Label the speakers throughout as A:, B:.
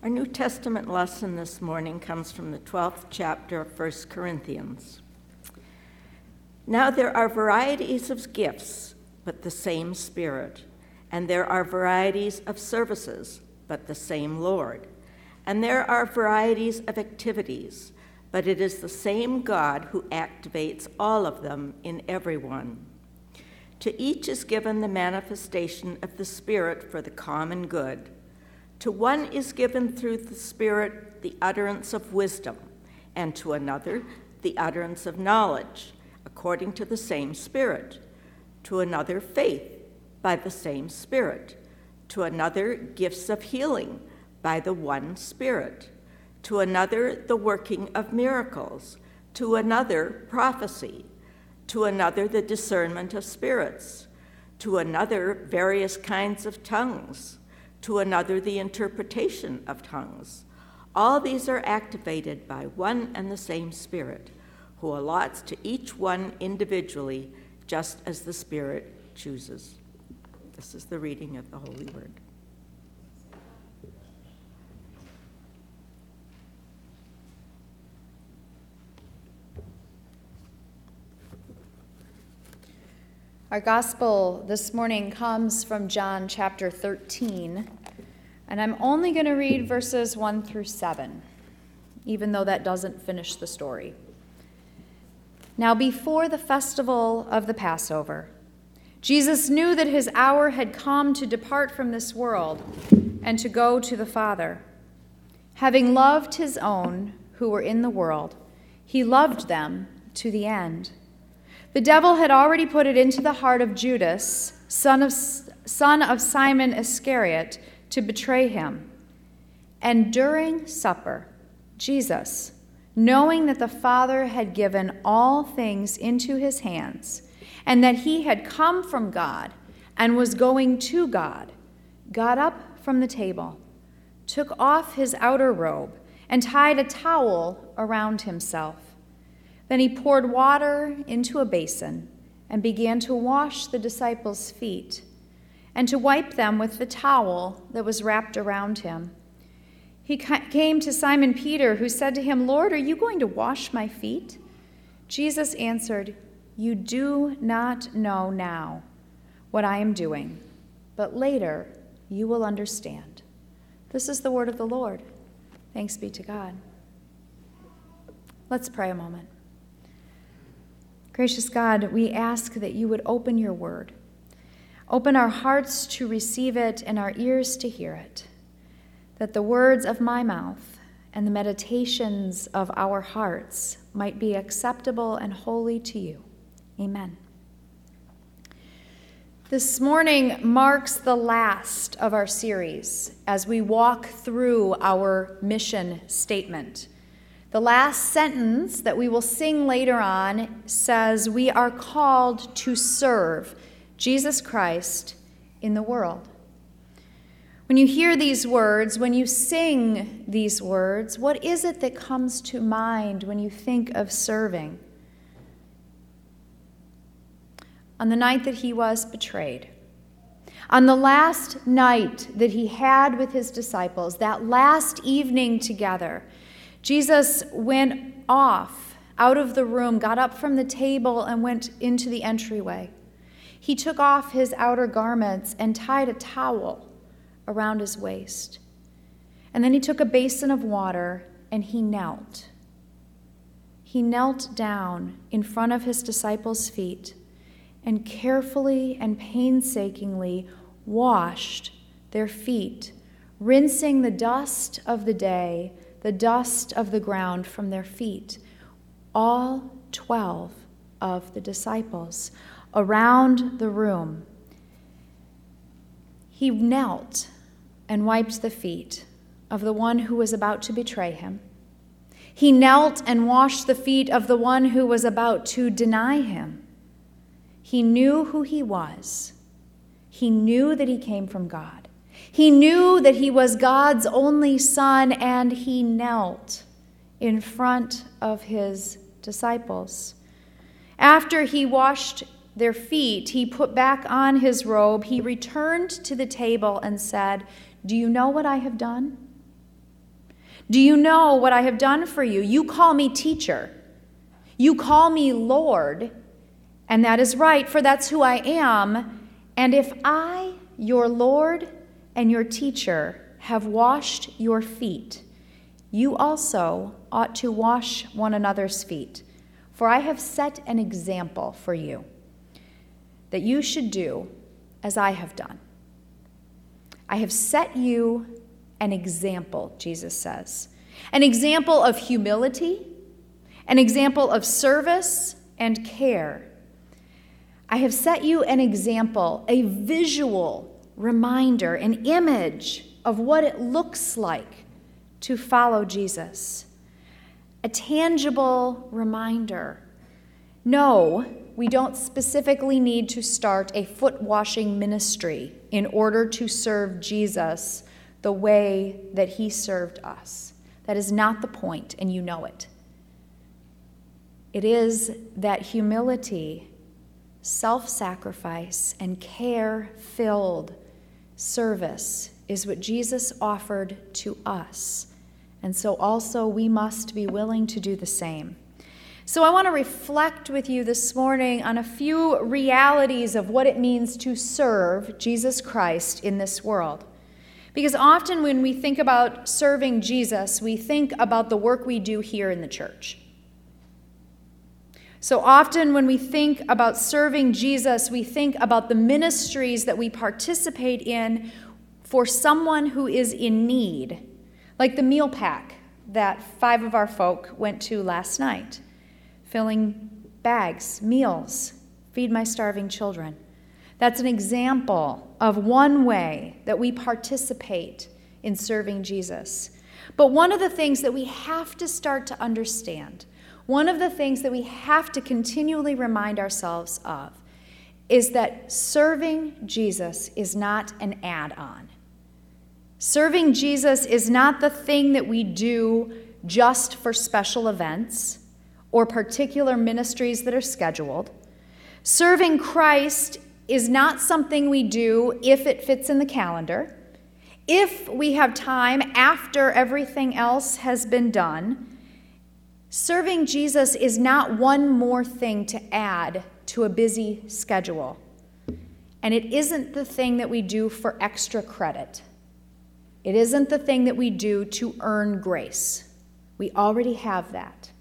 A: Our New Testament lesson this morning comes from the 12th chapter of 1 Corinthians. Now there are varieties of gifts, but the same Spirit. And there are varieties of services, but the same Lord. And there are varieties of activities, but it is the same God who activates all of them in everyone. To each is given the manifestation of the Spirit for the common good. To one is given through the Spirit the utterance of wisdom, and to another the utterance of knowledge, according to the same Spirit. To another faith, by the same Spirit. To another gifts of healing, by the one Spirit. To another the working of miracles. To another prophecy. To another the discernment of spirits. To another various kinds of tongues. To another the interpretation of tongues. All these are activated by one and the same Spirit, who allots to each one individually, just as the Spirit chooses. This is the reading of the Holy Word.
B: Our gospel this morning comes from John chapter 13, and I'm only going to read verses 1 through 7, even though that doesn't finish the story. Now, before the festival of the Passover, Jesus knew that his hour had come to depart from this world and to go to the Father. Having loved his own who were in the world, he loved them to the end. The devil had already put it into the heart of Judas, son of Simon Iscariot, to betray him. And during supper, Jesus, knowing that the Father had given all things into his hands, and that he had come from God and was going to God, got up from the table, took off his outer robe, and tied a towel around himself. Then he poured water into a basin and began to wash the disciples' feet and to wipe them with the towel that was wrapped around him. He came to Simon Peter, who said to him, "Lord, are you going to wash my feet?" Jesus answered, "You do not know now what I am doing, but later you will understand." This is the word of the Lord. Thanks be to God. Let's pray a moment. Gracious God, we ask that you would open your word. Open our hearts to receive it and our ears to hear it, that the words of my mouth and the meditations of our hearts might be acceptable and holy to you. Amen. This morning marks the last of our series as we walk through our mission statement. The last sentence that we will sing later on says we are called to serve Jesus Christ in the world. When you hear these words, when you sing these words, what is it that comes to mind when you think of serving? On the night that he was betrayed, on the last night that he had with his disciples, that last evening together, Jesus went off out of the room, got up from the table, and went into the entryway. He took off his outer garments and tied a towel around his waist. And then he took a basin of water and he knelt. He knelt down in front of his disciples' feet and carefully and painstakingly washed their feet, rinsing the dust of the day, the dust of the ground from their feet. All 12 of the disciples around the room. He knelt and wiped the feet of the one who was about to betray him. He knelt and washed the feet of the one who was about to deny him. He knew who he was. He knew that he came from God. He knew that he was God's only son, and he knelt in front of his disciples. After he washed their feet, he put back on his robe, he returned to the table and said, "Do you know what I have done?" Do you know what I have done for you? You call me teacher. You call me Lord. And that is right, for that's who I am. And if I, your Lord and your teacher, have washed your feet, you also ought to wash one another's feet. For I have set an example for you, that you should do as I have done. I have set you an example, Jesus says. An example of humility, an example of service and care. I have set you an example, a visual reminder, an image of what it looks like to follow Jesus. A tangible reminder. No, we don't specifically need to start a foot-washing ministry in order to serve Jesus the way that he served us. That is not the point, and you know it. It is that humility, self-sacrifice, and care-filled service is what Jesus offered to us. And so also we must be willing to do the same. So I want to reflect with you this morning on a few realities of what it means to serve Jesus Christ in this world. Because often when we think about serving Jesus, we think about the work we do here in the church. So often when we think about serving Jesus, we think about the ministries that we participate in for someone who is in need, like the meal pack that 5 of our folk went to last night, filling bags, meals, feed my starving children. That's an example of one way that we participate in serving Jesus. But one of the things that we have to start to understand, one of the things that we have to continually remind ourselves of, is that serving Jesus is not an add-on. Serving Jesus is not the thing that we do just for special events or particular ministries that are scheduled. Serving Christ is not something we do if it fits in the calendar, if we have time after everything else has been done. Serving Jesus is not one more thing to add to a busy schedule. And it isn't the thing that we do for extra credit. It isn't the thing that we do to earn grace. We already have that.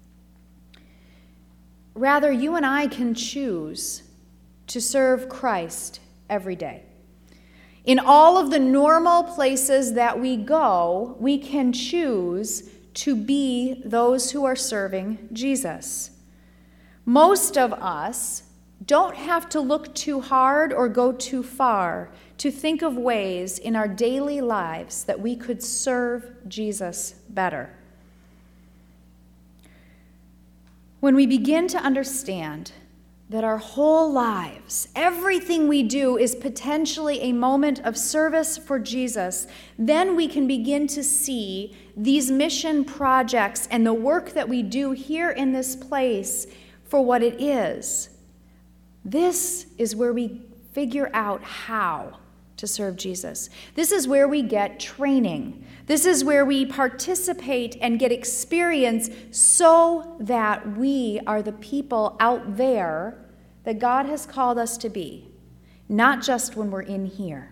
B: Rather, you and I can choose to serve Christ every day. In all of the normal places that we go, we can choose to be those who are serving Jesus. Most of us don't have to look too hard or go too far to think of ways in our daily lives that we could serve Jesus better. When we begin to understand that our whole lives, everything we do is potentially a moment of service for Jesus, then we can begin to see these mission projects and the work that we do here in this place for what it is. This is where we figure out how to serve Jesus. This is where we get training. This is where we participate and get experience so that we are the people out there that God has called us to be, not just when we're in here.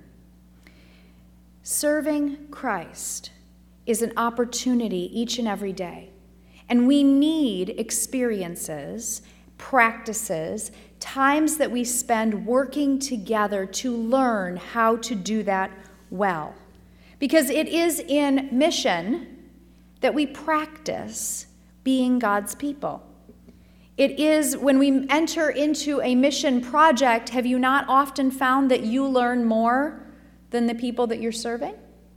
B: Serving Christ is an opportunity each and every day, and we need experiences, practices, times that we spend working together to learn how to do that well. Because it is in mission that we practice being God's people. It is when we enter into a mission project, have you not often found that you learn more than the people that you're serving?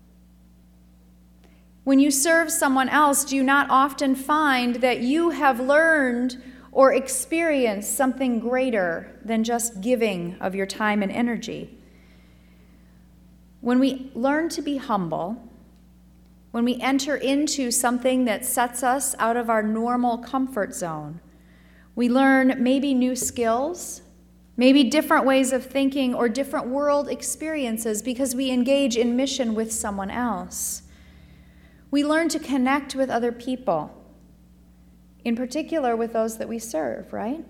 B: When you serve someone else, do you not often find that you have learned or experienced something greater than just giving of your time and energy? When we learn to be humble, when we enter into something that sets us out of our normal comfort zone, we learn maybe new skills, maybe different ways of thinking or different world experiences because we engage in mission with someone else. We learn to connect with other people, in particular with those that we serve, right?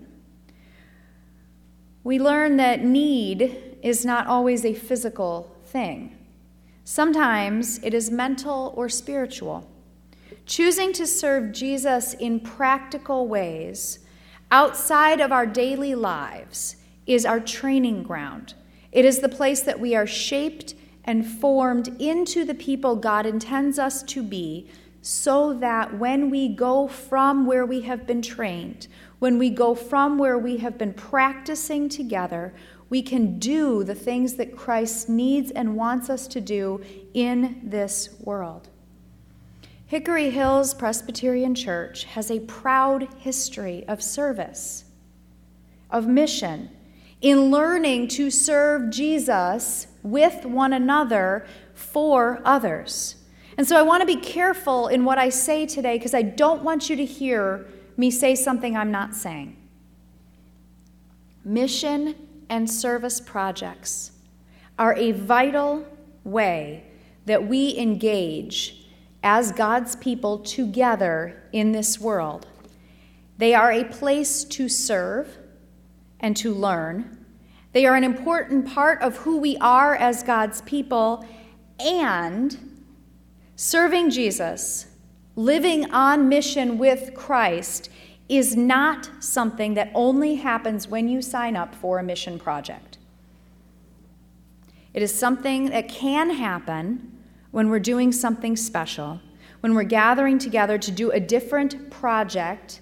B: We learn that need is not always a physical thing. Sometimes it is mental or spiritual. Choosing to serve Jesus in practical ways outside of our daily lives is our training ground. It is the place that we are shaped and formed into the people God intends us to be, so that when we go from where we have been trained, when we go from where we have been practicing together, we can do the things that Christ needs and wants us to do in this world. Hickory Hills Presbyterian Church has a proud history of service, of mission, in learning to serve Jesus with one another for others. And so I want to be careful in what I say today, because I don't want you to hear me say something I'm not saying. Mission and service projects are a vital way that we engage as God's people together in this world. They are a place to serve and to learn. They are an important part of who we are as God's people, and serving Jesus, living on mission with Christ, is not something that only happens when you sign up for a mission project. It is something that can happen when we're doing something special, when we're gathering together to do a different project,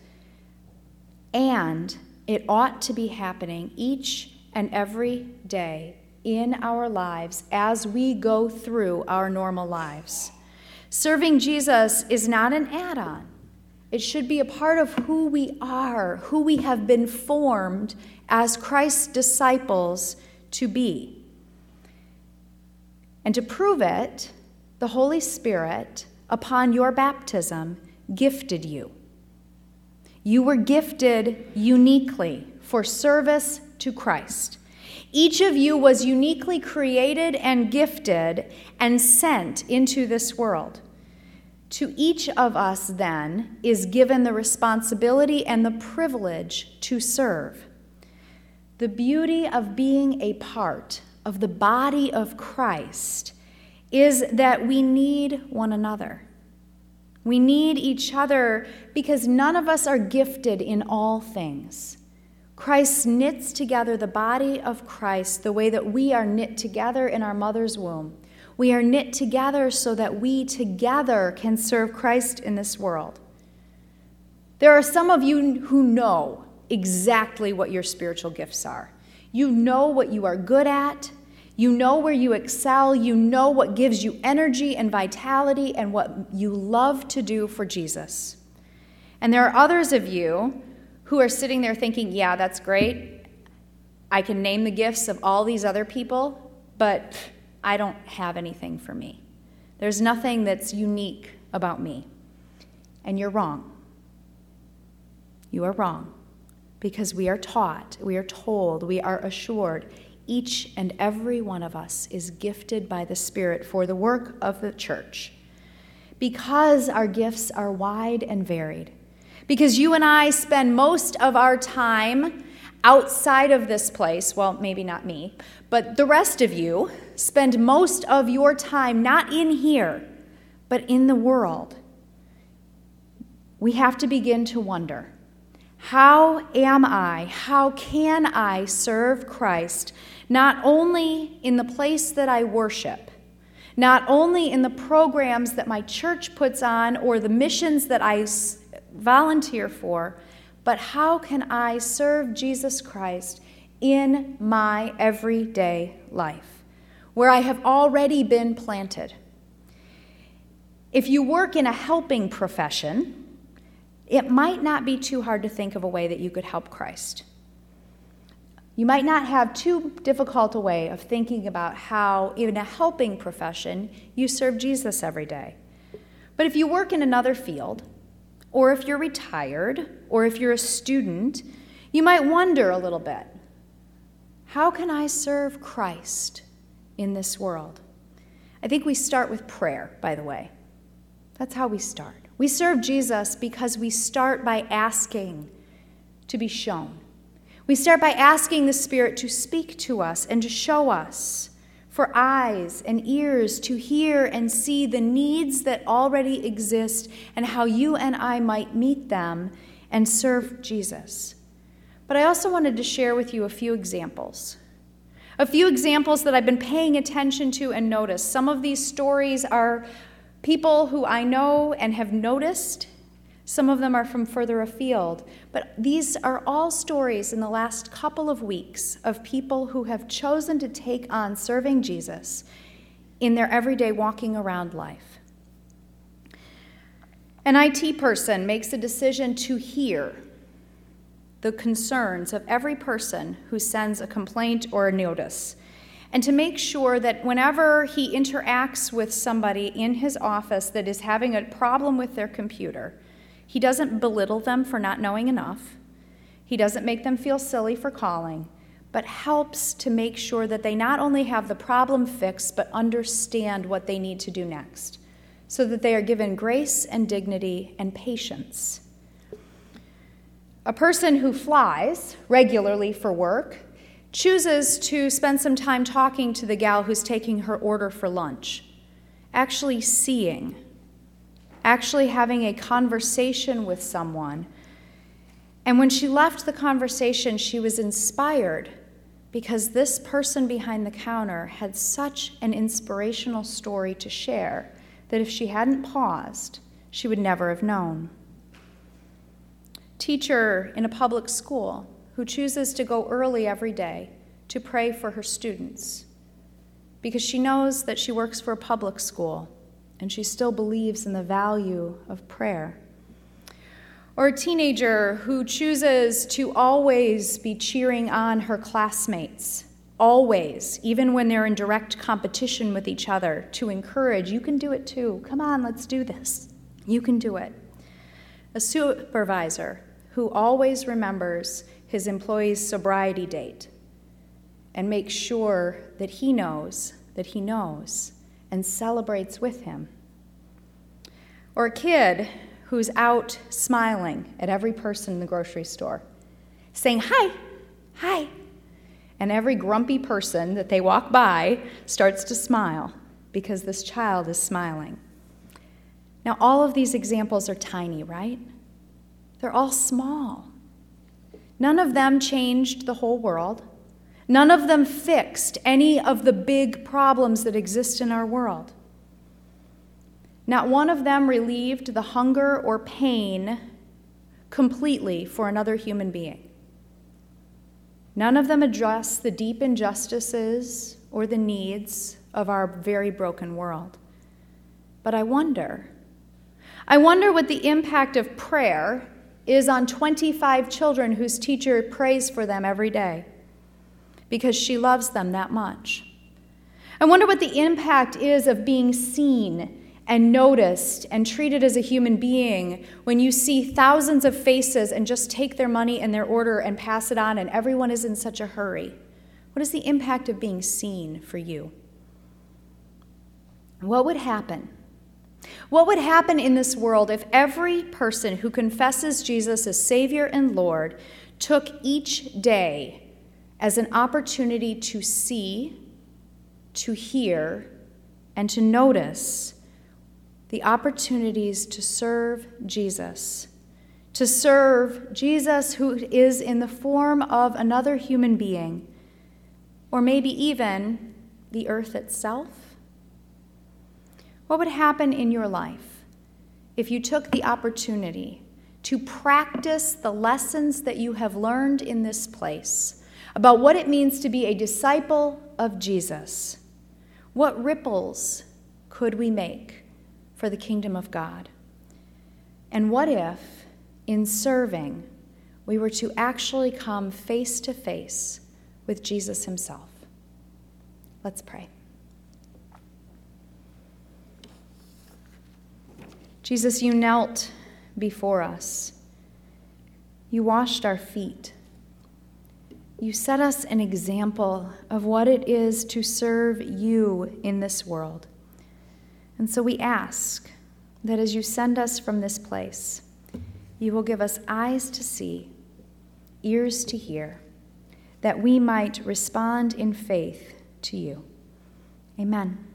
B: and it ought to be happening each and every day in our lives as we go through our normal lives. Serving Jesus is not an add-on. It should be a part of who we are, who we have been formed as Christ's disciples to be. And to prove it, the Holy Spirit, upon your baptism, gifted you. You were gifted uniquely for service to Christ. Each of you was uniquely created and gifted and sent into this world. To each of us, then, is given the responsibility and the privilege to serve. The beauty of being a part of the body of Christ is that we need one another. We need each other because none of us are gifted in all things. Christ knits together the body of Christ the way that we are knit together in our mother's womb. We are knit together so that we together can serve Christ in this world. There are some of you who know exactly what your spiritual gifts are. You know what you are good at. You know where you excel. You know what gives you energy and vitality and what you love to do for Jesus. And there are others of you who are sitting there thinking, yeah, that's great. I can name the gifts of all these other people, but I don't have anything for me. There's nothing that's unique about me. And you're wrong. You are wrong. Because we are taught, we are told, we are assured, each and every one of us is gifted by the Spirit for the work of the church. Because our gifts are wide and varied. Because you and I spend most of our time outside of this place, well, maybe not me, but the rest of you spend most of your time not in here, but in the world. We have to begin to wonder, how can I serve Christ not only in the place that I worship, not only in the programs that my church puts on or the missions that I volunteer for, but how can I serve Jesus Christ in my everyday life, where I have already been planted? If you work in a helping profession, it might not be too hard to think of a way that you could help Christ. You might not have too difficult a way of thinking about how, in a helping profession, you serve Jesus every day. But if you work in another field, or if you're retired, or if you're a student, you might wonder a little bit, how can I serve Christ in this world? I think we start with prayer, by the way. That's how we start. We serve Jesus because we start by asking to be shown. We start by asking the Spirit to speak to us and to show us, for eyes and ears to hear and see the needs that already exist and how you and I might meet them and serve Jesus. But I also wanted to share with you a few examples that I've been paying attention to and noticed. Some of these stories are people who I know and have noticed. Some of them are from further afield. But these are all stories in the last couple of weeks of people who have chosen to take on serving Jesus in their everyday walking around life. An IT person makes a decision to hear the concerns of every person who sends a complaint or a notice, and to make sure that whenever he interacts with somebody in his office that is having a problem with their computer, he doesn't belittle them for not knowing enough. He doesn't make them feel silly for calling, but helps to make sure that they not only have the problem fixed, but understand what they need to do next, so that they are given grace and dignity and patience. A person who flies regularly for work chooses to spend some time talking to the gal who's taking her order for lunch, actually seeing, actually having a conversation with someone. And when she left the conversation, she was inspired because this person behind the counter had such an inspirational story to share that if she hadn't paused, she would never have known. Teacher in a public school who chooses to go early every day to pray for her students because she knows that she works for a public school and she still believes in the value of prayer. Or a teenager who chooses to always be cheering on her classmates, always, even when they're in direct competition with each other, to encourage, you can do it too. Come on, let's do this. You can do it. A supervisor who always remembers his employee's sobriety date and makes sure that he knows and celebrates with him. Or a kid who's out smiling at every person in the grocery store, saying, hi, and every grumpy person that they walk by starts to smile because this child is smiling. Now, all of these examples are tiny, right? They're all small. None of them changed the whole world. None of them fixed any of the big problems that exist in our world. Not one of them relieved the hunger or pain completely for another human being. None of them address the deep injustices or the needs of our very broken world. But I wonder what the impact of prayer is on 25 children whose teacher prays for them every day because she loves them that much. I wonder what the impact is of being seen and noticed and treated as a human being when you see thousands of faces and just take their money and their order and pass it on and everyone is in such a hurry. What is the impact of being seen for you? What would happen? What would happen in this world if every person who confesses Jesus as Savior and Lord took each day as an opportunity to see, to hear, and to notice the opportunities to serve Jesus who is in the form of another human being, or maybe even the earth itself? What would happen in your life if you took the opportunity to practice the lessons that you have learned in this place about what it means to be a disciple of Jesus? What ripples could we make for the kingdom of God? And what if, in serving, we were to actually come face to face with Jesus himself? Let's pray. Jesus, you knelt before us. You washed our feet. You set us an example of what it is to serve you in this world. And so we ask that as you send us from this place, you will give us eyes to see, ears to hear, that we might respond in faith to you. Amen.